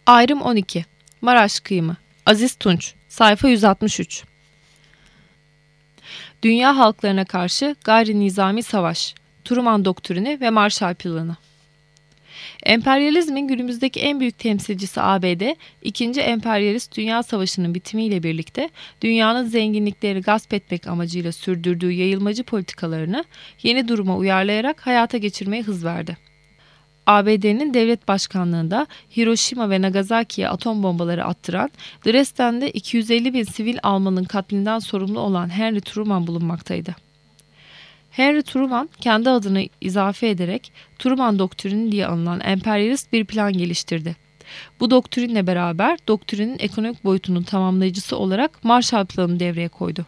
Ayrım 12. Maraş Kıyımı. Aziz Tunç. Sayfa 163. Dünya halklarına karşı gayri nizami savaş. Truman Doktrini ve Marshall Planı. Emperyalizmin günümüzdeki en büyük temsilcisi ABD, 2. Emperyalist Dünya Savaşı'nın bitimiyle birlikte dünyanın zenginlikleri gasp etmek amacıyla sürdürdüğü yayılmacı politikalarını yeni duruma uyarlayarak hayata geçirmeye hız verdi. ABD'nin devlet başkanlığında Hiroşima ve Nagasaki'ye atom bombaları attıran, Dresden'de 250 bin sivil Almanın katlinden sorumlu olan Henry Truman bulunmaktaydı. Henry Truman kendi adını izafe ederek Truman Doktrini diye anılan emperyalist bir plan geliştirdi. Bu doktrinle beraber doktrinin ekonomik boyutunun tamamlayıcısı olarak Marshall Planı devreye koydu.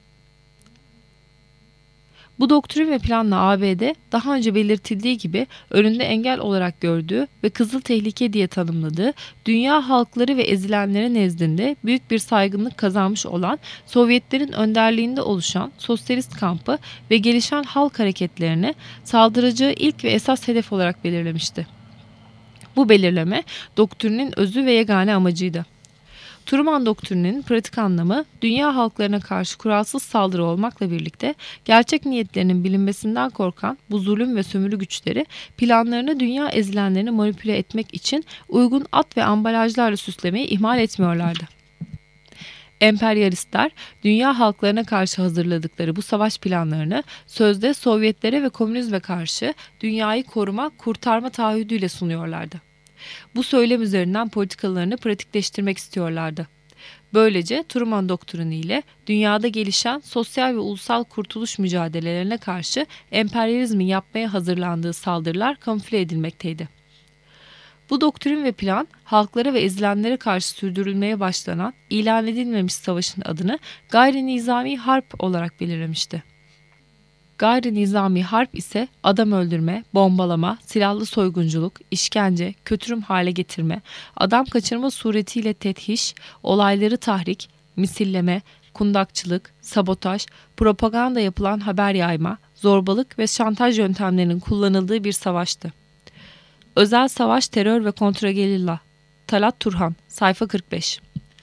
Bu doktrin ve planla ABD daha önce belirtildiği gibi önünde engel olarak gördüğü ve kızıl tehlike diye tanımladığı dünya halkları ve ezilenleri nezdinde büyük bir saygınlık kazanmış olan Sovyetlerin önderliğinde oluşan sosyalist kampı ve gelişen halk hareketlerini saldıracağı ilk ve esas hedef olarak belirlemişti. Bu belirleme doktrinin özü ve yegane amacıydı. Truman Doktrini'nin pratik anlamı dünya halklarına karşı kuralsız saldırı olmakla birlikte gerçek niyetlerinin bilinmesinden korkan bu zulüm ve sömürü güçleri planlarını dünya ezilenlerini manipüle etmek için uygun at ve ambalajlarla süslemeyi ihmal etmiyorlardı. Emperyalistler dünya halklarına karşı hazırladıkları bu savaş planlarını sözde Sovyetlere ve komünizme karşı dünyayı koruma, kurtarma taahhüdüyle sunuyorlardı. Bu söylem üzerinden politikalarını pratikleştirmek istiyorlardı. Böylece Truman Doktrini ile dünyada gelişen sosyal ve ulusal kurtuluş mücadelelerine karşı emperyalizmin yapmaya hazırlandığı saldırılar kamufle edilmekteydi. Bu doktrin ve plan halklara ve ezilenlere karşı sürdürülmeye başlanan ilan edilmemiş savaşın adını gayri nizami harp olarak belirlemişti. Gayri nizami harp ise adam öldürme, bombalama, silahlı soygunculuk, işkence, kötürüm hale getirme, adam kaçırma suretiyle tethiş, olayları tahrik, misilleme, kundakçılık, sabotaj, propaganda yapılan haber yayma, zorbalık ve şantaj yöntemlerinin kullanıldığı bir savaştı. Özel Savaş, Terör ve Kontragerilla. Talat Turhan, sayfa 45.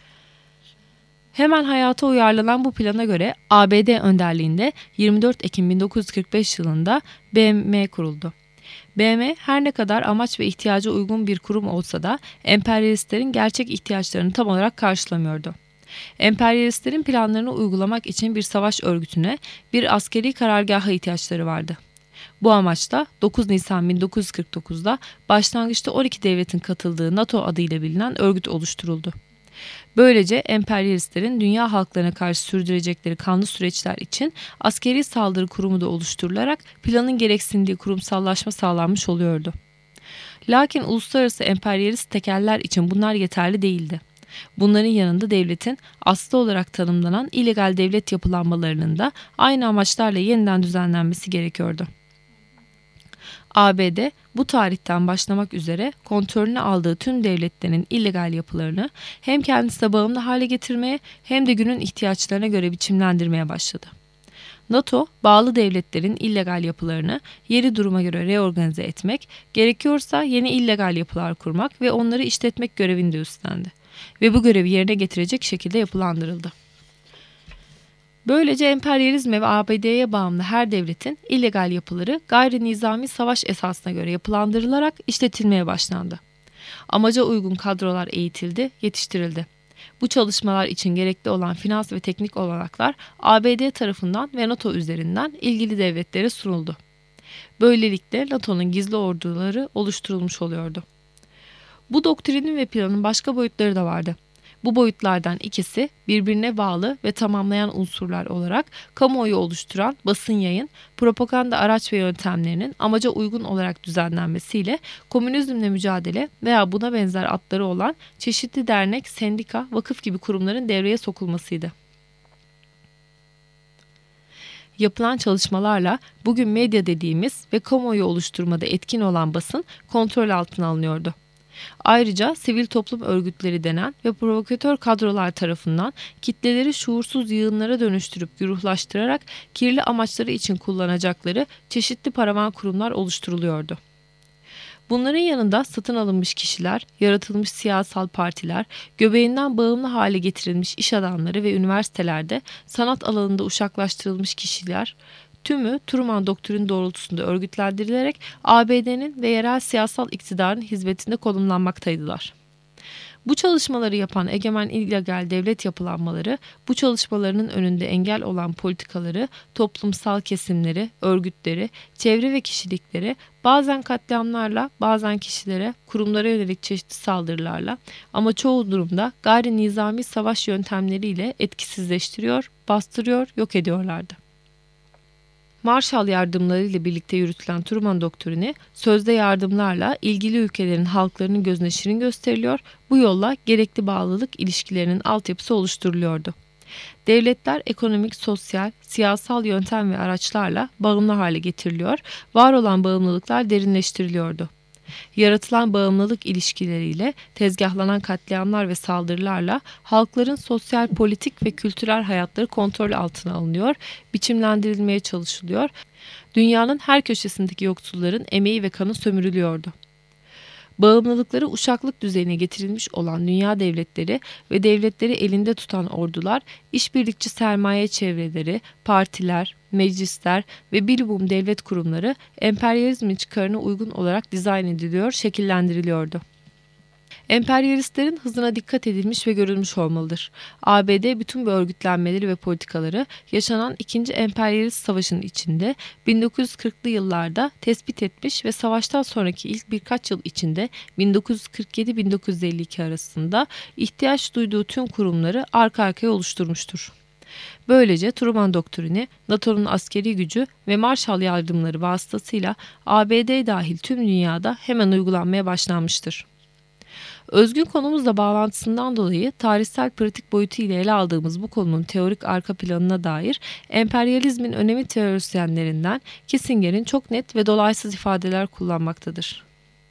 Hemen hayata uyarlanan bu plana göre ABD önderliğinde 24 Ekim 1945 yılında BM kuruldu. BM her ne kadar amaç ve ihtiyaca uygun bir kurum olsa da emperyalistlerin gerçek ihtiyaçlarını tam olarak karşılamıyordu. Emperyalistlerin planlarını uygulamak için bir savaş örgütüne, bir askeri karargaha ihtiyaçları vardı. Bu amaçla 9 Nisan 1949'da başlangıçta 12 devletin katıldığı NATO adıyla bilinen örgüt oluşturuldu. Böylece emperyalistlerin dünya halklarına karşı sürdürecekleri kanlı süreçler için askeri saldırı kurumu da oluşturularak planın gereksindiği kurumsallaşma sağlanmış oluyordu. Lakin uluslararası emperyalist tekeller için bunlar yeterli değildi. Bunların yanında devletin aslı olarak tanımlanan illegal devlet yapılanmalarının da aynı amaçlarla yeniden düzenlenmesi gerekiyordu. ABD bu tarihten başlamak üzere kontrolüne aldığı tüm devletlerin illegal yapılarını hem kendisine bağımlı hale getirmeye hem de günün ihtiyaçlarına göre biçimlendirmeye başladı. NATO, bağlı devletlerin illegal yapılarını yeri duruma göre reorganize etmek, gerekiyorsa yeni illegal yapılar kurmak ve onları işletmek görevini de üstlendi. Ve bu görevi yerine getirecek şekilde yapılandırıldı. Böylece emperyalizme ve ABD'ye bağımlı her devletin illegal yapıları gayri nizami savaş esasına göre yapılandırılarak işletilmeye başlandı. Amaca uygun kadrolar eğitildi, yetiştirildi. Bu çalışmalar için gerekli olan finans ve teknik olanaklar ABD tarafından ve NATO üzerinden ilgili devletlere sunuldu. Böylelikle NATO'nun gizli orduları oluşturulmuş oluyordu. Bu doktrinin ve planın başka boyutları da vardı. Bu boyutlardan ikisi birbirine bağlı ve tamamlayan unsurlar olarak kamuoyu oluşturan basın yayın, propaganda araç ve yöntemlerinin amaca uygun olarak düzenlenmesiyle komünizmle mücadele veya buna benzer adları olan çeşitli dernek, sendika, vakıf gibi kurumların devreye sokulmasıydı. Yapılan çalışmalarla bugün medya dediğimiz ve kamuoyu oluşturmada etkin olan basın kontrol altına alınıyordu. Ayrıca sivil toplum örgütleri denen ve provokatör kadrolar tarafından kitleleri şuursuz yığınlara dönüştürüp güruhlaştırarak kirli amaçları için kullanacakları çeşitli paravan kurumlar oluşturuluyordu. Bunların yanında satın alınmış kişiler, yaratılmış siyasal partiler, göbeğinden bağımlı hale getirilmiş iş adamları ve üniversitelerde sanat alanında uşaklaştırılmış kişiler, tümü Truman doktrini doğrultusunda örgütlendirilerek ABD'nin ve yerel siyasal iktidarın hizmetinde konumlanmaktaydılar. Bu çalışmaları yapan egemen illegal devlet yapılanmaları, bu çalışmalarının önünde engel olan politikaları, toplumsal kesimleri, örgütleri, çevre ve kişilikleri bazen katliamlarla, bazen kişilere, kurumlara yönelik çeşitli saldırılarla ama çoğu durumda gayri nizami savaş yöntemleriyle etkisizleştiriyor, bastırıyor, yok ediyorlardı. Marshall yardımları ile birlikte yürütülen Truman doktrini sözde yardımlarla ilgili ülkelerin halklarının gözüne şirin gösteriliyor, bu yolla gerekli bağlılık ilişkilerinin altyapısı oluşturuluyordu. Devletler ekonomik, sosyal, siyasal yöntem ve araçlarla bağımlı hale getiriliyor, var olan bağımlılıklar derinleştiriliyordu. Yaratılan bağımlılık ilişkileriyle tezgahlanan katliamlar ve saldırılarla halkların sosyal, politik ve kültürel hayatları kontrol altına alınıyor, biçimlendirilmeye çalışılıyor, dünyanın her köşesindeki yoksulların emeği ve kanı sömürülüyordu. Bağımlılıkları uşaklık düzeyine getirilmiş olan dünya devletleri ve devletleri elinde tutan ordular, işbirlikçi sermaye çevreleri, partiler, meclisler ve bilumum devlet kurumları emperyalizmin çıkarına uygun olarak dizayn ediliyor, şekillendiriliyordu. Emperyalistlerin hızına dikkat edilmiş ve görülmüş olmalıdır. ABD bütün bu örgütlenmeleri ve politikaları yaşanan 2. Emperyalist Savaşı'nın içinde 1940'lı yıllarda tespit etmiş ve savaştan sonraki ilk birkaç yıl içinde 1947-1952 arasında ihtiyaç duyduğu tüm kurumları arka arkaya oluşturmuştur. Böylece Truman doktrini, NATO'nun askeri gücü ve Marshall yardımları vasıtasıyla ABD dahil tüm dünyada hemen uygulanmaya başlanmıştır. Özgün konumuzla bağlantısından dolayı tarihsel pratik boyutu ile ele aldığımız bu konunun teorik arka planına dair emperyalizmin önemli teorisyenlerinden Kissinger'in çok net ve dolaysız ifadeler kullanmaktadır.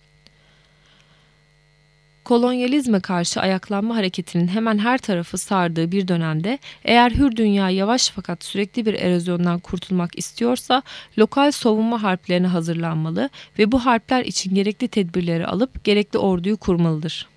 Kolonyalizme karşı ayaklanma hareketinin hemen her tarafı sardığı bir dönemde eğer hür dünya yavaş fakat sürekli bir erozyondan kurtulmak istiyorsa lokal savunma harplerine hazırlanmalı ve bu harpler için gerekli tedbirleri alıp gerekli orduyu kurmalıdır.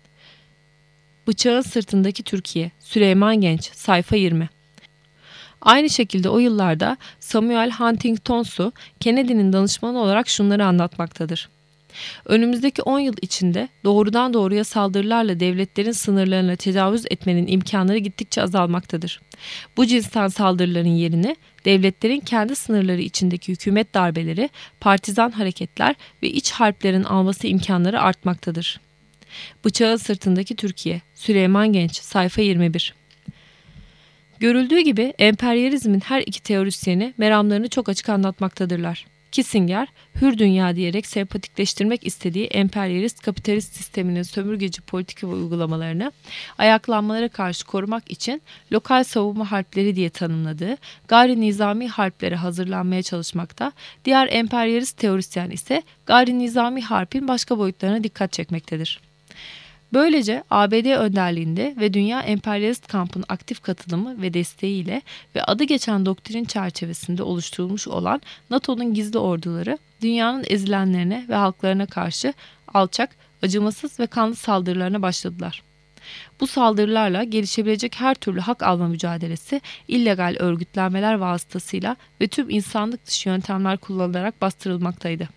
Bıçağın Sırtındaki Türkiye, Süleyman Genç, sayfa 20. Aynı şekilde o yıllarda Samuel Huntington'su Kennedy'nin danışmanı olarak şunları anlatmaktadır. Önümüzdeki 10 yıl içinde doğrudan doğruya saldırılarla devletlerin sınırlarına tecavüz etmenin imkanları gittikçe azalmaktadır. Bu cinsten saldırıların yerini devletlerin kendi sınırları içindeki hükümet darbeleri, partizan hareketler ve iç harplerin alması imkanları artmaktadır. Bıçağın Sırtındaki Türkiye, Süleyman Genç, sayfa 21. Görüldüğü gibi emperyalizmin her iki teorisyeni meramlarını çok açık anlatmaktadırlar. Kissinger, hür dünya diyerek sempatikleştirmek istediği emperyalist kapitalist sisteminin sömürgeci politika ve uygulamalarını ayaklanmalara karşı korumak için lokal savunma harpleri diye tanımladığı gayri nizami harplere hazırlanmaya çalışmakta, diğer emperyalist teorisyen ise gayri nizami harpin başka boyutlarına dikkat çekmektedir. Böylece ABD önderliğinde ve dünya emperyalist kampın aktif katılımı ve desteğiyle ve adı geçen doktrin çerçevesinde oluşturulmuş olan NATO'nun gizli orduları dünyanın ezilenlerine ve halklarına karşı alçak, acımasız ve kanlı saldırılarına başladılar. Bu saldırılarla gelişebilecek her türlü hak alma mücadelesi illegal örgütlenmeler vasıtasıyla ve tüm insanlık dışı yöntemler kullanılarak bastırılmaktaydı.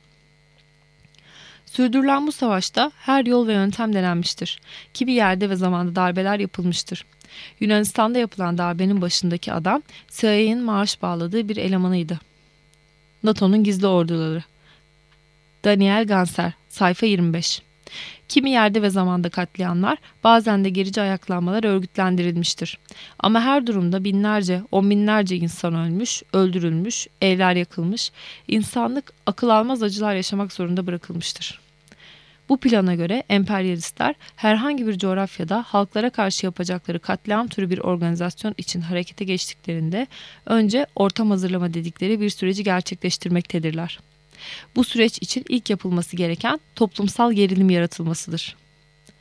Sürdürülen bu savaşta her yol ve yöntem denenmiştir. Kimi yerde ve zamanda darbeler yapılmıştır. Yunanistan'da yapılan darbenin başındaki adam CIA'nin maaş bağladığı bir elemanıydı. NATO'nun gizli orduları. Daniel Ganser, sayfa 25. Kimi yerde ve zamanda katliamlar, bazen de gerici ayaklanmalar örgütlendirilmiştir. Ama her durumda binlerce, on binlerce insan ölmüş, öldürülmüş, evler yakılmış, insanlık akıl almaz acılar yaşamak zorunda bırakılmıştır. Bu plana göre emperyalistler herhangi bir coğrafyada halklara karşı yapacakları katliam türü bir organizasyon için harekete geçtiklerinde önce ortam hazırlama dedikleri bir süreci gerçekleştirmektedirler. Bu süreç için ilk yapılması gereken toplumsal gerilim yaratılmasıdır.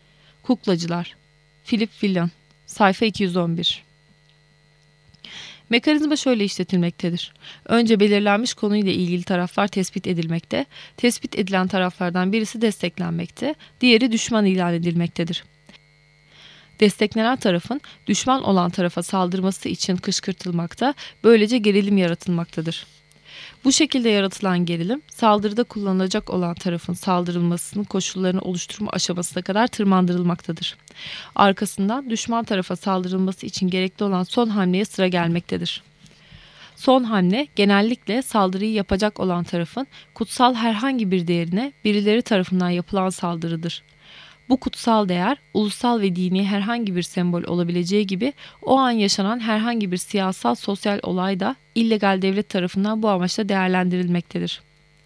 Kuklacılar, Philip Whelan, sayfa 211. Mekanizma şöyle işletilmektedir. Önce belirlenmiş konuyla ilgili taraflar tespit edilmekte, tespit edilen taraflardan birisi desteklenmekte, diğeri düşman ilan edilmektedir. Desteklenen tarafın düşman olan tarafa saldırması için kışkırtılmakta, böylece gerilim yaratılmaktadır. Bu şekilde yaratılan gerilim, saldırıda kullanılacak olan tarafın saldırılmasının koşullarını oluşturma aşamasına kadar tırmandırılmaktadır. Arkasından düşman tarafa saldırılması için gerekli olan son hamleye sıra gelmektedir. Son hamle genellikle saldırıyı yapacak olan tarafın kutsal herhangi bir değerine birileri tarafından yapılan saldırıdır. Bu kutsal değer, ulusal ve dini herhangi bir sembol olabileceği gibi o an yaşanan herhangi bir siyasal sosyal olay da illegal devlet tarafından bu amaçla değerlendirilmektedir.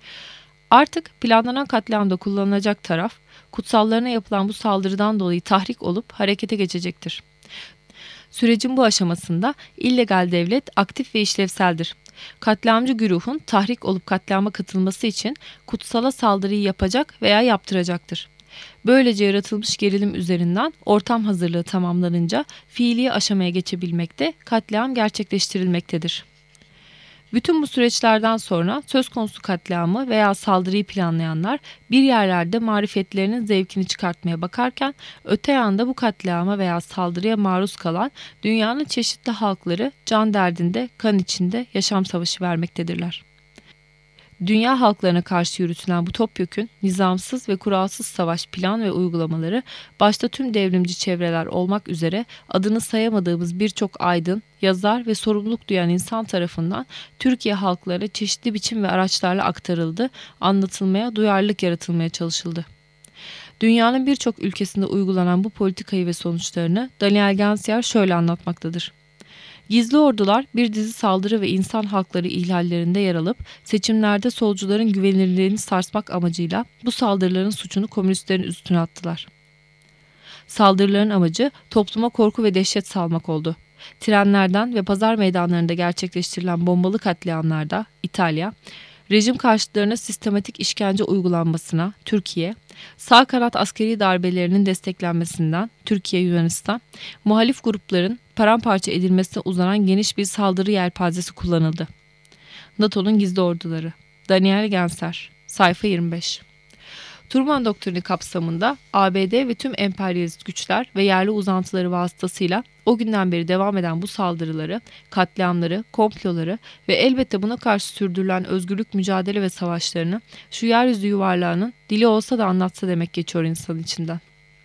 Artık planlanan katliamda kullanılacak taraf, kutsallarına yapılan bu saldırıdan dolayı tahrik olup harekete geçecektir. Sürecin bu aşamasında illegal devlet aktif ve işlevseldir. Katliamcı güruhun tahrik olup katliama katılması için kutsala saldırıyı yapacak veya yaptıracaktır. Böylece yaratılmış gerilim üzerinden ortam hazırlığı tamamlanınca fiili aşamaya geçebilmekte, katliam gerçekleştirilmektedir. Bütün bu süreçlerden sonra söz konusu katliamı veya saldırıyı planlayanlar bir yerlerde marifetlerinin zevkini çıkartmaya bakarken öte yanda bu katliama veya saldırıya maruz kalan dünyanın çeşitli halkları can derdinde, kan içinde yaşam savaşı vermektedirler. Dünya halklarına karşı yürütülen bu topyekün, nizamsız ve kuralsız savaş plan ve uygulamaları başta tüm devrimci çevreler olmak üzere adını sayamadığımız birçok aydın, yazar ve sorumluluk duyan insan tarafından Türkiye halklarına çeşitli biçim ve araçlarla aktarıldı, anlatılmaya, duyarlılık yaratılmaya çalışıldı. Dünyanın birçok ülkesinde uygulanan bu politikayı ve sonuçlarını Daniel Gensier şöyle anlatmaktadır. Gizli ordular bir dizi saldırı ve insan hakları ihlallerinde yer alıp seçimlerde solcuların güvenilirliğini sarsmak amacıyla bu saldırıların suçunu komünistlerin üstüne attılar. Saldırıların amacı topluma korku ve dehşet salmak oldu. Trenlerden ve pazar meydanlarında gerçekleştirilen bombalı katliamlarda İtalya, rejim karşıtlarına sistematik işkence uygulanmasına Türkiye, sağ kanat askeri darbelerinin desteklenmesinden Türkiye Yunanistan, muhalif grupların paramparça edilmesine uzanan geniş bir saldırı yelpazesi kullanıldı. NATO'nun gizli orduları. Daniel Genser, sayfa 25. Truman doktrini kapsamında ABD ve tüm emperyalist güçler ve yerli uzantıları vasıtasıyla o günden beri devam eden bu saldırıları, katliamları, komploları ve elbette buna karşı sürdürülen özgürlük mücadele ve savaşlarını şu yeryüzü yuvarlağının dili olsa da anlatsa demek geçiyor insan içinden.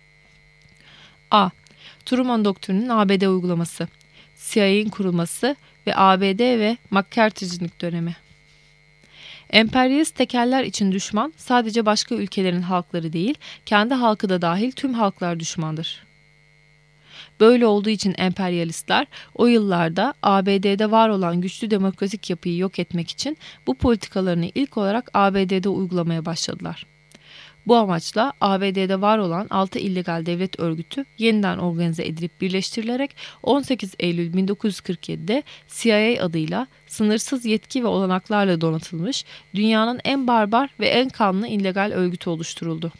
A. Truman doktrininin ABD uygulaması, CIA'nin kurulması ve ABD ve McCarthy'cilik dönemi. Emperyalist tekeller için düşman sadece başka ülkelerin halkları değil, kendi halkı da dahil tüm halklar düşmandır. Böyle olduğu için emperyalistler o yıllarda ABD'de var olan güçlü demokratik yapıyı yok etmek için bu politikalarını ilk olarak ABD'de uygulamaya başladılar. Bu amaçla ABD'de var olan 6 illegal devlet örgütü yeniden organize edilip birleştirilerek 18 Eylül 1947'de CIA adıyla sınırsız yetki ve olanaklarla donatılmış dünyanın en barbar ve en kanlı illegal örgütü oluşturuldu.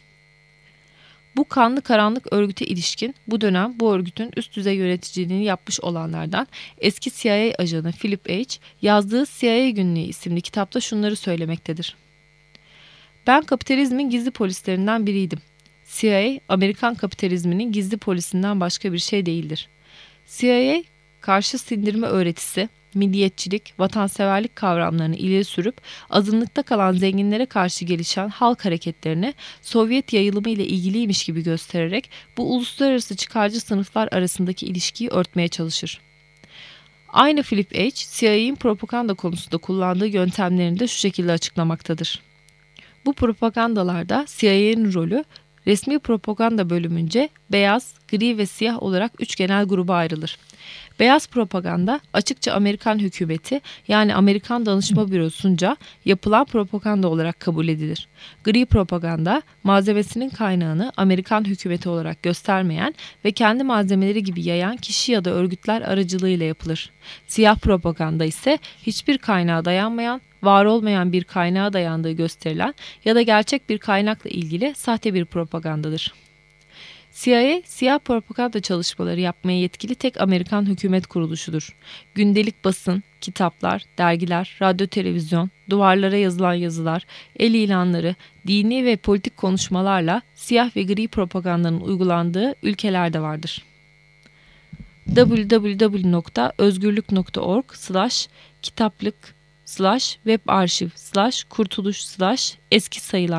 Bu kanlı karanlık örgüte ilişkin bu dönem bu örgütün üst düzey yöneticiliğini yapmış olanlardan eski CIA ajanı Philip H. yazdığı CIA Günlüğü isimli kitapta şunları söylemektedir. Ben kapitalizmin gizli polislerinden biriydim. CIA, Amerikan kapitalizminin gizli polisinden başka bir şey değildir. CIA, karşı sindirme öğretisi, milliyetçilik, vatanseverlik kavramlarını ileri sürüp azınlıkta kalan zenginlere karşı gelişen halk hareketlerini Sovyet yayılımı ile ilgiliymiş gibi göstererek bu uluslararası çıkarcı sınıflar arasındaki ilişkiyi örtmeye çalışır. Aynı Philip H. CIA'nin propaganda konusunda kullandığı yöntemlerini de şu şekilde açıklamaktadır. Bu propagandalarda CIA'nin rolü resmi propaganda bölümünce beyaz, gri ve siyah olarak 3 genel gruba ayrılır. Beyaz propaganda açıkça Amerikan hükümeti yani Amerikan Danışma Bürosu'nca yapılan propaganda olarak kabul edilir. Gri propaganda malzemesinin kaynağını Amerikan hükümeti olarak göstermeyen ve kendi malzemeleri gibi yayan kişi ya da örgütler aracılığıyla yapılır. Siyah propaganda ise hiçbir kaynağa dayanmayan, var olmayan bir kaynağa dayandığı gösterilen ya da gerçek bir kaynakla ilgili sahte bir propagandadır. CIA, siyah propaganda çalışmaları yapmaya yetkili tek Amerikan hükümet kuruluşudur. Gündelik basın, kitaplar, dergiler, radyo, televizyon, duvarlara yazılan yazılar, el ilanları, dini ve politik konuşmalarla siyah ve gri propagandanın uygulandığı ülkeler de vardır. www.özgürlük.org/kitaplık/webarşiv/kurtuluş/eski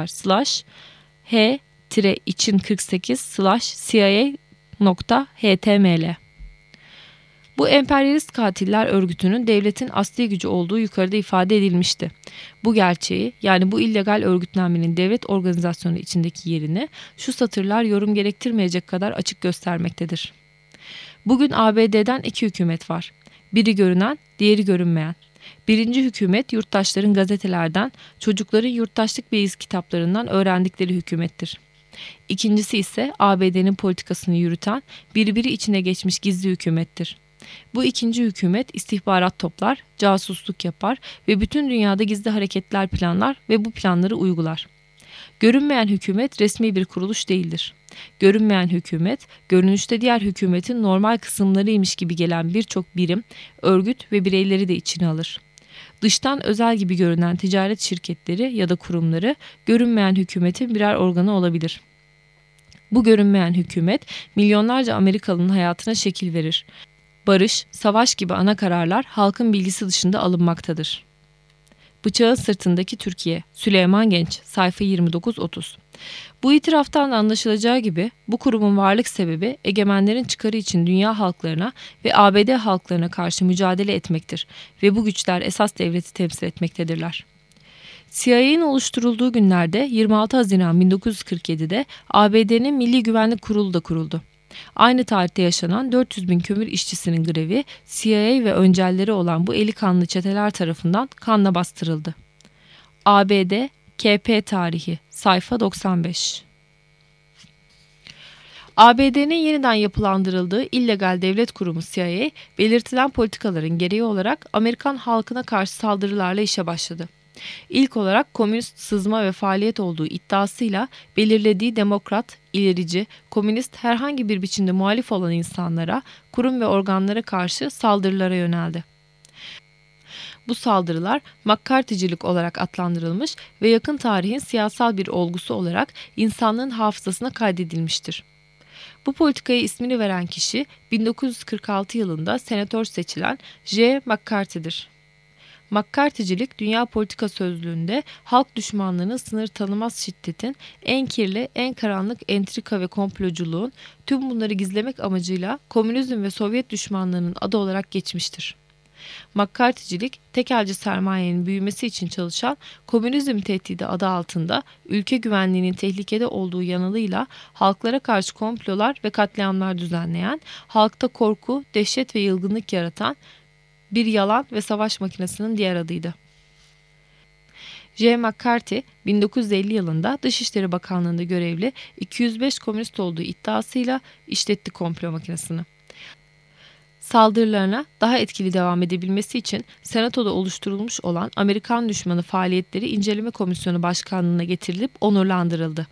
sayılar/h-için48/cia.html. Bu emperyalist katiller örgütünün devletin asli gücü olduğu yukarıda ifade edilmişti. Bu gerçeği, yani bu illegal örgütlenmenin devlet organizasyonu içindeki yerini şu satırlar yorum gerektirmeyecek kadar açık göstermektedir. Bugün ABD'den iki hükümet var. Biri görünen, diğeri görünmeyen. Birinci hükümet yurttaşların gazetelerden, çocukların yurttaşlık beyiz kitaplarından öğrendikleri hükümettir. İkincisi ise ABD'nin politikasını yürüten, birbiri içine geçmiş gizli hükümettir. Bu ikinci hükümet istihbarat toplar, casusluk yapar ve bütün dünyada gizli hareketler planlar ve bu planları uygular. Görünmeyen hükümet resmi bir kuruluş değildir. Görünmeyen hükümet, görünüşte diğer hükümetin normal kısımlarıymış gibi gelen birçok birim, örgüt ve bireyleri de içine alır. Dıştan özel gibi görünen ticaret şirketleri ya da kurumları görünmeyen hükümetin birer organı olabilir. Bu görünmeyen hükümet milyonlarca Amerikalı'nın hayatına şekil verir. Barış, savaş gibi ana kararlar halkın bilgisi dışında alınmaktadır. Bıçağın Sırtındaki Türkiye, Süleyman Genç, sayfa 29-30. Bu itiraftan da anlaşılacağı gibi bu kurumun varlık sebebi egemenlerin çıkarı için dünya halklarına ve ABD halklarına karşı mücadele etmektir ve bu güçler esas devleti temsil etmektedirler. CIA'nin oluşturulduğu günlerde 26 Haziran 1947'de ABD'nin Milli Güvenlik Kurulu da kuruldu. Aynı tarihte yaşanan 400 bin kömür işçisinin grevi CIA ve öncelleri olan bu eli kanlı çeteler tarafından kanla bastırıldı. ABD KP tarihi sayfa 95. ABD'nin yeniden yapılandırıldığı illegal devlet kurumu CIA, belirtilen politikaların gereği olarak Amerikan halkına karşı saldırılarla işe başladı. İlk olarak komünist sızma ve faaliyet olduğu iddiasıyla belirlediği demokrat, ilerici, komünist herhangi bir biçimde muhalif olan insanlara, kurum ve organlara karşı saldırılara yöneldi. Bu saldırılar McCarthy'cilik olarak adlandırılmış ve yakın tarihin siyasal bir olgusu olarak insanlığın hafızasına kaydedilmiştir. Bu politikaya ismini veren kişi 1946 yılında senatör seçilen J. McCarthy'dir. McCarthy'cilik dünya politika sözlüğünde halk düşmanlığının sınır tanımaz şiddetin, en kirli, en karanlık entrika ve komploculuğun tüm bunları gizlemek amacıyla komünizm ve Sovyet düşmanlığının adı olarak geçmiştir. McCarthy'cilik, tekelci sermayenin büyümesi için çalışan komünizm tehdidi adı altında ülke güvenliğinin tehlikede olduğu yanılıyla halklara karşı komplolar ve katliamlar düzenleyen, halkta korku, dehşet ve yılgınlık yaratan bir yalan ve savaş makinesinin diğer adıydı. J. McCarthy, 1950 yılında Dışişleri Bakanlığı'nda görevli 205 komünist olduğu iddiasıyla işletti komplo makinesini. Saldırılarına daha etkili devam edebilmesi için Senato'da oluşturulmuş olan Amerikan düşmanı faaliyetleri inceleme komisyonu başkanlığına getirilip onurlandırıldı.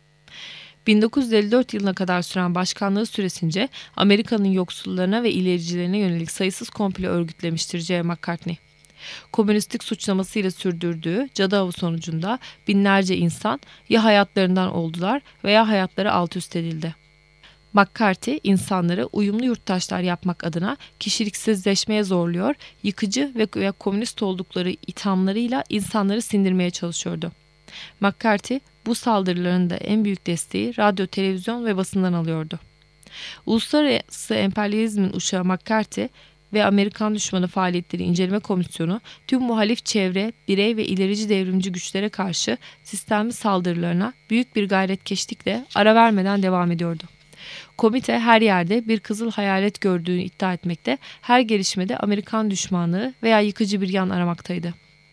1954 yılına kadar süren başkanlığı süresince Amerika'nın yoksullarına ve ilericilerine yönelik sayısız komplo örgütlemiştir J. McCarthy. Komünistlik suçlamasıyla sürdürdüğü cadı avı sonucunda binlerce insan ya hayatlarından oldular veya hayatları alt üst edildi. McCarthy insanları uyumlu yurttaşlar yapmak adına kişiliksizleşmeye zorluyor, yıkıcı ve komünist oldukları ithamlarıyla insanları sindirmeye çalışıyordu. McCarthy bu saldırıların da en büyük desteği radyo, televizyon ve basından alıyordu. Uluslararası emperyalizmin uşağı McCarthy ve Amerikan düşmanı faaliyetleri inceleme komisyonu tüm muhalif çevre, birey ve ilerici devrimci güçlere karşı sistemli saldırılarına büyük bir gayretkeşlikle ara vermeden devam ediyordu. Komite her yerde bir kızıl hayalet gördüğünü iddia etmekte, her gelişmede Amerikan düşmanlığı veya yıkıcı bir yan aramaktaydı.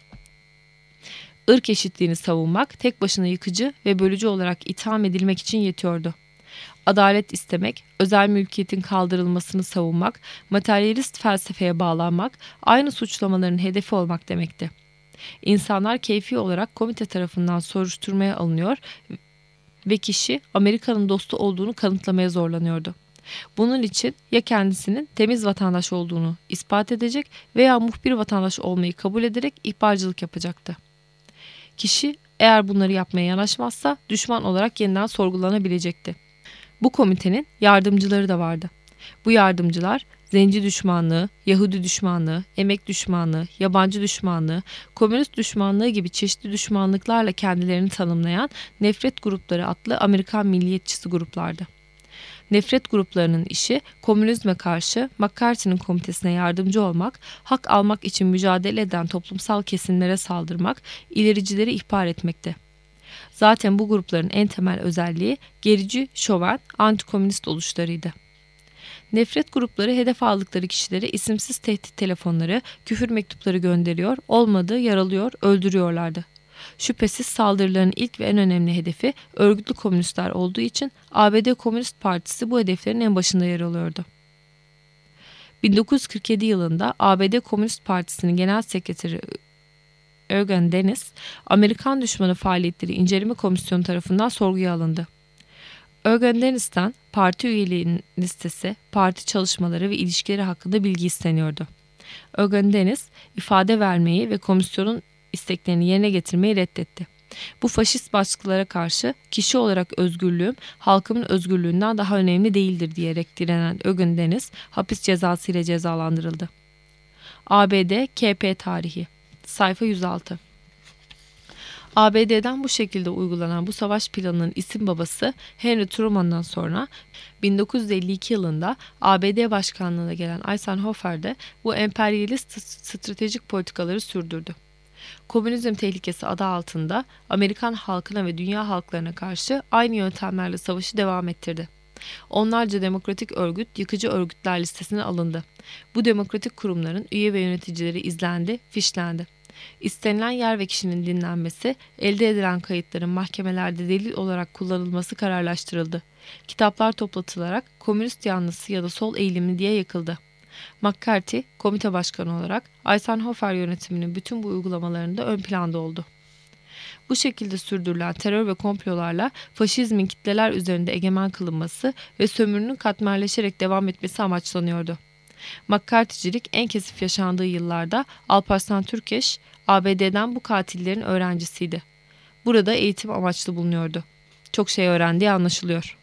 Irk eşitliğini savunmak tek başına yıkıcı ve bölücü olarak itham edilmek için yetiyordu. Adalet istemek, özel mülkiyetin kaldırılmasını savunmak, materyalist felsefeye bağlanmak, aynı suçlamaların hedefi olmak demekti. İnsanlar keyfi olarak komite tarafından soruşturmaya alınıyor ve kişi Amerika'nın dostu olduğunu kanıtlamaya zorlanıyordu. Bunun için ya kendisinin temiz vatandaş olduğunu ispat edecek veya muhbir vatandaş olmayı kabul ederek ihbarcılık yapacaktı. Kişi eğer bunları yapmaya yanaşmazsa düşman olarak yeniden sorgulanabilecekti. Bu komitenin yardımcıları da vardı. Bu yardımcılar zenci düşmanlığı, Yahudi düşmanlığı, emek düşmanlığı, yabancı düşmanlığı, komünist düşmanlığı gibi çeşitli düşmanlıklarla kendilerini tanımlayan nefret grupları adlı Amerikan milliyetçisi gruplardı. Nefret gruplarının işi komünizme karşı McCarthy'nin komitesine yardımcı olmak, hak almak için mücadele eden toplumsal kesimlere saldırmak, ilericileri ihbar etmekti. Zaten bu grupların en temel özelliği gerici, şoven, antikomünist oluşlarıydı. Nefret grupları hedef aldıkları kişilere isimsiz tehdit telefonları, küfür mektupları gönderiyor, olmadı yaralıyor, öldürüyorlardı. Şüphesiz saldırıların ilk ve en önemli hedefi örgütlü komünistler olduğu için ABD Komünist Partisi bu hedeflerin en başında yer alıyordu. 1947 yılında ABD Komünist Partisi'nin genel sekreteri Eugen Dennis, Amerikan düşmanı faaliyetleri inceleme komisyonu tarafından sorguya alındı. Eugen Dennis'ten parti üyeliğinin listesi, parti çalışmaları ve ilişkileri hakkında bilgi isteniyordu. Eugen Dennis, ifade vermeyi ve komisyonun isteklerini yerine getirmeyi reddetti. Bu faşist baskılara karşı kişi olarak özgürlüğüm halkımın özgürlüğünden daha önemli değildir diyerek direnen Eugen Dennis hapis cezası ile cezalandırıldı. ABD KP tarihi sayfa 106. ABD'den bu şekilde uygulanan bu savaş planının isim babası Henry Truman'dan sonra 1952 yılında ABD başkanlığına gelen Eisenhower de bu emperyalist stratejik politikaları sürdürdü. Komünizm tehlikesi adı altında Amerikan halkına ve dünya halklarına karşı aynı yöntemlerle savaşı devam ettirdi. Onlarca demokratik örgüt yıkıcı örgütler listesine alındı. Bu demokratik kurumların üye ve yöneticileri izlendi, fişlendi. İstenilen yer ve kişinin dinlenmesi, elde edilen kayıtların mahkemelerde delil olarak kullanılması kararlaştırıldı. Kitaplar toplatılarak komünist yanlısı ya da sol eğilimli diye yakıldı. McCarthy, komite başkanı olarak Eisenhower yönetiminin bütün bu uygulamalarında ön planda oldu. Bu şekilde sürdürülen terör ve komplolarla faşizmin kitleler üzerinde egemen kılınması ve sömürünün katmerleşerek devam etmesi amaçlanıyordu. McCarthy'cilik en kesif yaşandığı yıllarda Alparslan Türkeş, ABD'den bu katillerin öğrencisiydi. Burada eğitim amaçlı bulunuyordu. Çok şey öğrendiği anlaşılıyor.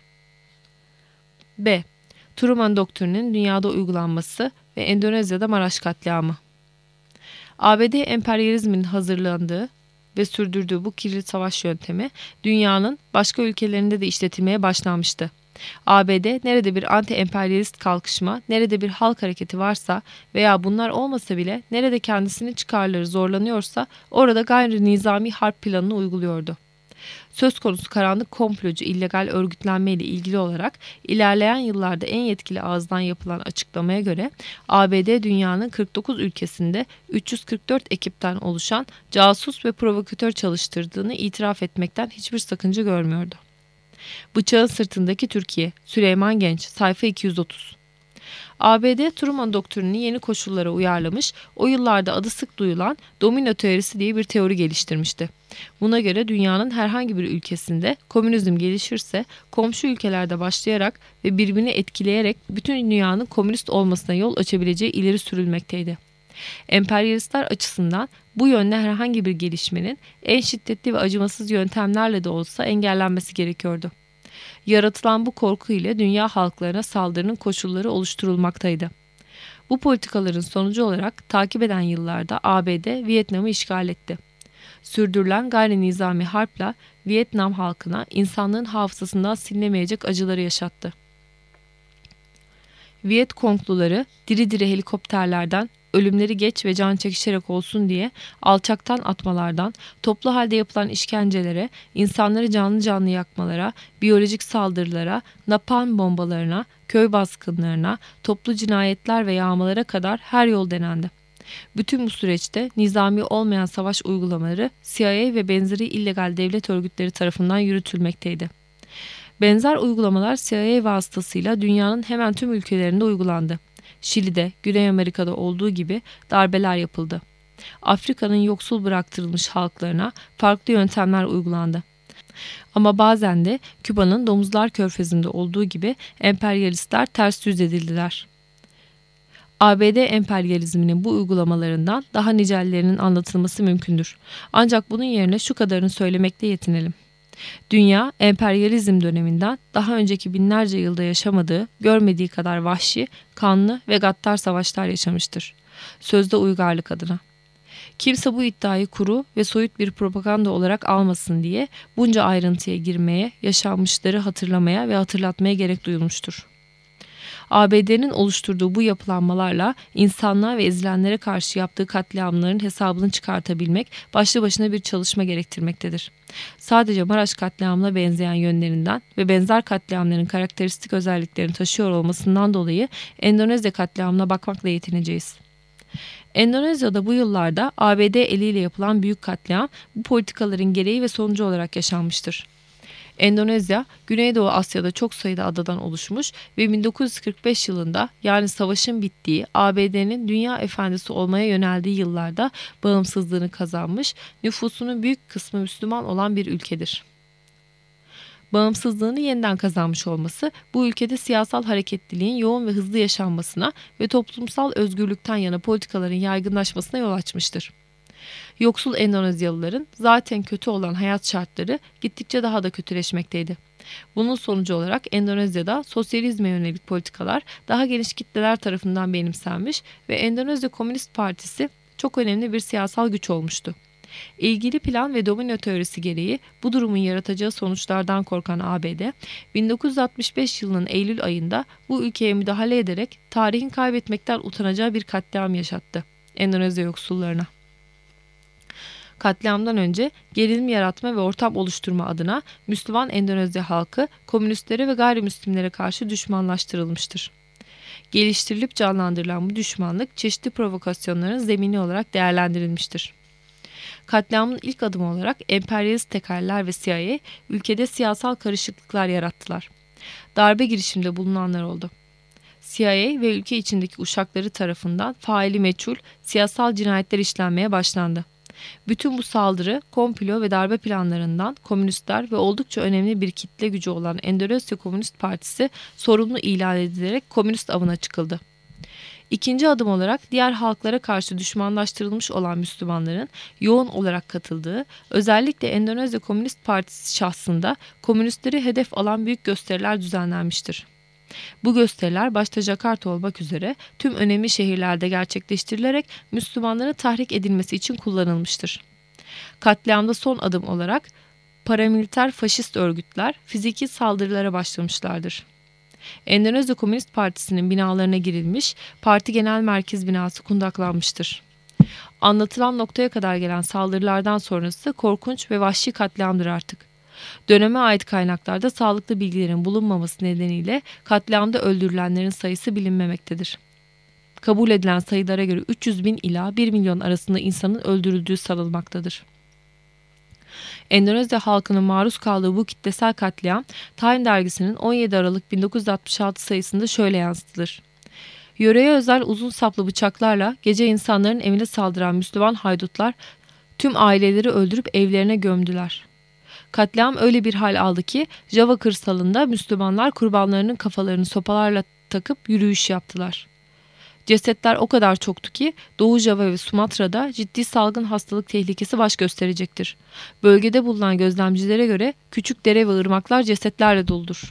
B. Truman Doktrini'nin dünyada uygulanması ve Endonezya'da Maraş katliamı. ABD emperyalizminin hazırlandığı ve sürdürdüğü bu kirli savaş yöntemi dünyanın başka ülkelerinde de işletilmeye başlanmıştı. ABD nerede bir anti-emperyalist kalkışma, nerede bir halk hareketi varsa veya bunlar olmasa bile nerede kendisinin çıkarları zorlanıyorsa orada gayri nizami harp planını uyguluyordu. Söz konusu karanlık komplocu illegal örgütlenme ile ilgili olarak ilerleyen yıllarda en yetkili ağızdan yapılan açıklamaya göre ABD dünyanın 49 ülkesinde 344 ekipten oluşan casus ve provokatör çalıştırdığını itiraf etmekten hiçbir sakınca görmüyordu. Bıçağın sırtındaki Türkiye, Süleyman Genç, sayfa 230. ABD Truman doktrinini yeni koşullara uyarlamış, o yıllarda adı sık duyulan domino teorisi diye bir teori geliştirmişti. Buna göre dünyanın herhangi bir ülkesinde komünizm gelişirse komşu ülkelerde başlayarak ve birbirini etkileyerek bütün dünyanın komünist olmasına yol açabileceği ileri sürülmekteydi. Emperyalistler açısından bu yönde herhangi bir gelişmenin en şiddetli ve acımasız yöntemlerle de olsa engellenmesi gerekiyordu. Yaratılan bu korku ile dünya halklarına saldırının koşulları oluşturulmaktaydı. Bu politikaların sonucu olarak takip eden yıllarda ABD Vietnam'ı işgal etti. Sürdürülen gayri nizami harpla Vietnam halkına insanlığın hafızasından silinemeyecek acıları yaşattı. Viet Congluları diri diri helikopterlerden ölümleri geç ve can çekişerek olsun diye alçaktan atmalardan, toplu halde yapılan işkencelere, insanları canlı canlı yakmalara, biyolojik saldırılara, napalm bombalarına, köy baskınlarına, toplu cinayetler ve yağmalara kadar her yol denendi. Bütün bu süreçte nizami olmayan savaş uygulamaları CIA ve benzeri illegal devlet örgütleri tarafından yürütülmekteydi. Benzer uygulamalar CIA vasıtasıyla dünyanın hemen tüm ülkelerinde uygulandı. Şili'de, Güney Amerika'da olduğu gibi darbeler yapıldı. Afrika'nın yoksul bıraktırılmış halklarına farklı yöntemler uygulandı. Ama bazen de Küba'nın Domuzlar Körfezi'nde olduğu gibi emperyalistler ters yüz edildiler. ABD emperyalizminin bu uygulamalarından daha nicelerinin anlatılması mümkündür. Ancak bunun yerine şu kadarını söylemekle yetinelim. Dünya, emperyalizm döneminden daha önceki binlerce yılda yaşamadığı, görmediği kadar vahşi, kanlı ve gaddar savaşlar yaşamıştır. Sözde uygarlık adına. Kimse bu iddiayı kuru ve soyut bir propaganda olarak almasın diye bunca ayrıntıya girmeye, yaşanmışları hatırlamaya ve hatırlatmaya gerek duyulmuştur. ABD'nin oluşturduğu bu yapılanmalarla insanlığa ve ezilenlere karşı yaptığı katliamların hesabını çıkartabilmek başlı başına bir çalışma gerektirmektedir. Sadece Maraş katliamına benzeyen yönlerinden ve benzer katliamların karakteristik özelliklerini taşıyor olmasından dolayı Endonezya katliamına bakmakla yetineceğiz. Endonezya'da bu yıllarda ABD eliyle yapılan büyük katliam bu politikaların gereği ve sonucu olarak yaşanmıştır. Endonezya, Güneydoğu Asya'da çok sayıda adadan oluşmuş ve 1945 yılında yani savaşın bittiği ABD'nin dünya efendisi olmaya yöneldiği yıllarda bağımsızlığını kazanmış, nüfusunun büyük kısmı Müslüman olan bir ülkedir. Bağımsızlığını yeniden kazanmış olması bu ülkede siyasal hareketliliğin yoğun ve hızlı yaşanmasına ve toplumsal özgürlükten yana politikaların yaygınlaşmasına yol açmıştır. Yoksul Endonezyalıların zaten kötü olan hayat şartları gittikçe daha da kötüleşmekteydi. Bunun sonucu olarak Endonezya'da sosyalizme yönelik politikalar daha geniş kitleler tarafından benimsenmiş ve Endonezya Komünist Partisi çok önemli bir siyasal güç olmuştu. İlgili plan ve domino teorisi gereği bu durumun yaratacağı sonuçlardan korkan ABD, 1965 yılının Eylül ayında bu ülkeye müdahale ederek tarihin kaybetmekten utanacağı bir katliam yaşattı Endonezya yoksullarına. Katliamdan önce gerilim yaratma ve ortam oluşturma adına Müslüman Endonezya halkı komünistlere ve gayrimüslimlere karşı düşmanlaştırılmıştır. Geliştirilip canlandırılan bu düşmanlık çeşitli provokasyonların zemini olarak değerlendirilmiştir. Katliamın ilk adımı olarak emperyalist tekerler ve CIA ülkede siyasal karışıklıklar yarattılar. Darbe girişiminde bulunanlar oldu. CIA ve ülke içindeki uşakları tarafından faili meçhul siyasal cinayetler işlenmeye başlandı. Bütün bu saldırı, komplo ve darbe planlarından komünistler ve oldukça önemli bir kitle gücü olan Endonezya Komünist Partisi sorumlu ilan edilerek komünist avına çıkıldı. İkinci adım olarak diğer halklara karşı düşmanlaştırılmış olan Müslümanların yoğun olarak katıldığı, özellikle Endonezya Komünist Partisi şahsında komünistleri hedef alan büyük gösteriler düzenlenmiştir. Bu gösteriler başta Jakarta olmak üzere tüm önemli şehirlerde gerçekleştirilerek Müslümanların tahrik edilmesi için kullanılmıştır. Katliamda son adım olarak paramiliter faşist örgütler fiziki saldırılara başlamışlardır. Endonezya Komünist Partisi'nin binalarına girilmiş, parti genel merkez binası kundaklanmıştır. Anlatılan noktaya kadar gelen saldırılardan sonrası korkunç ve vahşi katliamdır artık. Döneme ait kaynaklarda sağlıklı bilgilerin bulunmaması nedeniyle katliamda öldürülenlerin sayısı bilinmemektedir. Kabul edilen sayılara göre 300 bin ila 1 milyon arasında insanın öldürüldüğü sanılmaktadır. Endonezya halkının maruz kaldığı bu kitlesel katliam, Time dergisinin 17 Aralık 1966 sayısında şöyle yansıtılır. Yöreye özel uzun saplı bıçaklarla gece insanların evine saldıran Müslüman haydutlar tüm aileleri öldürüp evlerine gömdüler. Katliam öyle bir hal aldı ki Java kırsalında Müslümanlar kurbanlarının kafalarını sopalarla takıp yürüyüş yaptılar. Cesetler o kadar çoktu ki Doğu Java ve Sumatra'da ciddi salgın hastalık tehlikesi baş gösterecektir. Bölgede bulunan gözlemcilere göre küçük dere ve ırmaklar cesetlerle doludur.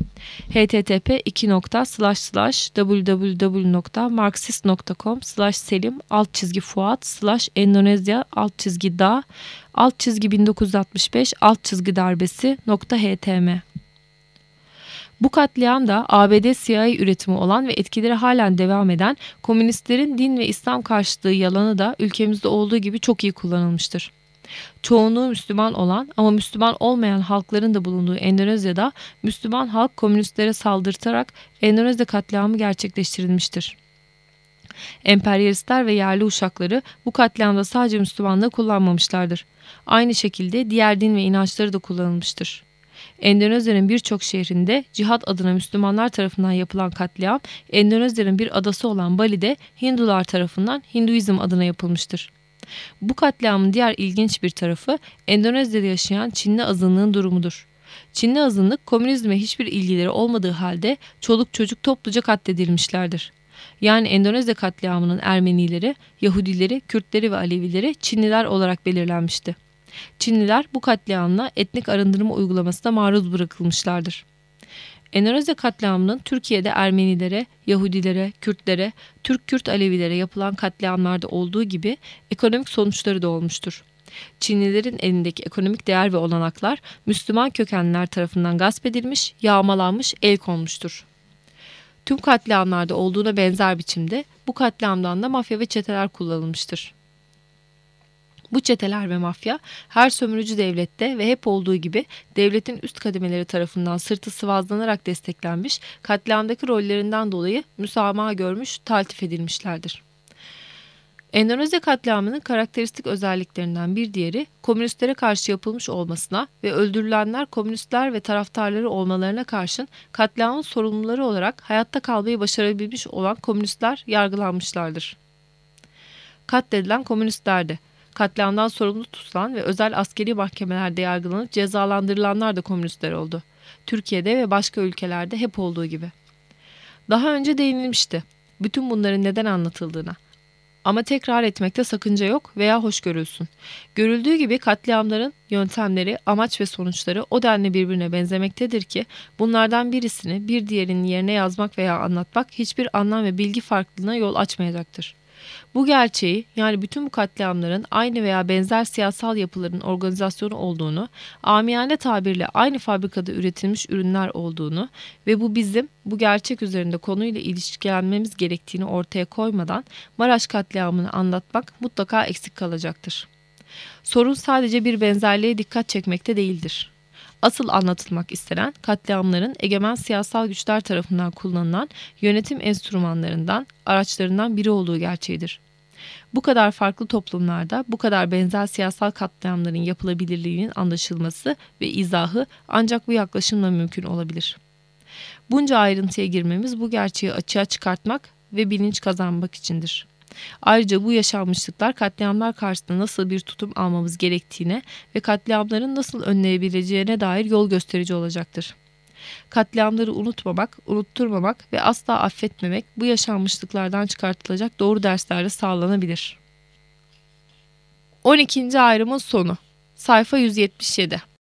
http://www.marxist.com/selim-fuat/endonezya-1965-darbesi.htm Bu katliam da ABD CIA üretimi olan ve etkileri halen devam eden komünistlerin din ve İslam karşıtlığı yalanı da ülkemizde olduğu gibi çok iyi kullanılmıştır. Çoğunluğu Müslüman olan ama Müslüman olmayan halkların da bulunduğu Endonezya'da Müslüman halk komünistlere saldırtarak Endonezya katliamı gerçekleştirilmiştir. Emperyalistler ve yerli uşakları bu katliamda sadece Müslümanlığı kullanmamışlardır. Aynı şekilde diğer din ve inançları da kullanılmıştır. Endonezya'nın birçok şehrinde cihat adına Müslümanlar tarafından yapılan katliam, Endonezya'nın bir adası olan Bali'de Hindular tarafından Hinduizm adına yapılmıştır. Bu katliamın diğer ilginç bir tarafı Endonezya'da yaşayan Çinli azınlığın durumudur. Çinli azınlık komünizme hiçbir ilgileri olmadığı halde çoluk çocuk topluca katledilmişlerdir. Yani Endonezya katliamının Ermenileri, Yahudileri, Kürtleri ve Alevileri Çinliler olarak belirlenmişti. Çinliler bu katliamla etnik arındırma uygulamasına maruz bırakılmışlardır. Endonezya katliamının Türkiye'de Ermenilere, Yahudilere, Kürtlere, Türk-Kürt Alevilere yapılan katliamlarda olduğu gibi ekonomik sonuçları da olmuştur. Çinlilerin elindeki ekonomik değer ve olanaklar Müslüman kökenliler tarafından gasp edilmiş, yağmalanmış, el konmuştur. Tüm katliamlarda olduğuna benzer biçimde bu katliamdan da mafya ve çeteler kullanılmıştır. Bu çeteler ve mafya her sömürücü devlette ve hep olduğu gibi devletin üst kademeleri tarafından sırtı sıvazlanarak desteklenmiş, katliamdaki rollerinden dolayı müsamaha görmüş, taltif edilmişlerdir. Endonezya katliamının karakteristik özelliklerinden bir diğeri komünistlere karşı yapılmış olmasına ve öldürülenler komünistler ve taraftarları olmalarına karşın katliamın sorumluları olarak hayatta kalmayı başarabilmiş olan komünistler yargılanmışlardır. Katledilen komünistlerdi. Katliamdan sorumlu tutulan ve özel askeri mahkemelerde yargılanıp cezalandırılanlar da komünistler oldu. Türkiye'de ve başka ülkelerde hep olduğu gibi. Daha önce değinilmişti bütün bunların neden anlatıldığına. Ama tekrar etmekte sakınca yok veya hoş görülsün. Görüldüğü gibi katliamların yöntemleri, amaç ve sonuçları o denli birbirine benzemektedir ki bunlardan birisini bir diğerinin yerine yazmak veya anlatmak hiçbir anlam ve bilgi farklılığına yol açmayacaktır. Bu gerçeği, yani bütün bu katliamların aynı veya benzer siyasal yapıların organizasyonu olduğunu, amiyane tabirle aynı fabrikada üretilmiş ürünler olduğunu ve bu bizim bu gerçek üzerinde konuyla ilişkilenmemiz gerektiğini ortaya koymadan Maraş katliamını anlatmak mutlaka eksik kalacaktır. Sorun sadece bir benzerliğe dikkat çekmekte değildir. Asıl anlatılmak istenen katliamların egemen siyasal güçler tarafından kullanılan yönetim enstrümanlarından, araçlarından biri olduğu gerçeğidir. Bu kadar farklı toplumlarda bu kadar benzer siyasal katliamların yapılabilirliğinin anlaşılması ve izahı ancak bu yaklaşımla mümkün olabilir. Bunca ayrıntıya girmemiz bu gerçeği açığa çıkartmak ve bilinç kazanmak içindir. Ayrıca bu yaşanmışlıklar katliamlar karşısında nasıl bir tutum almamız gerektiğine ve katliamların nasıl önleyebileceğine dair yol gösterici olacaktır. Katliamları unutmamak, unutturmamak ve asla affetmemek bu yaşanmışlıklardan çıkartılacak doğru derslerle sağlanabilir. 12. ayrımın sonu. Sayfa 177.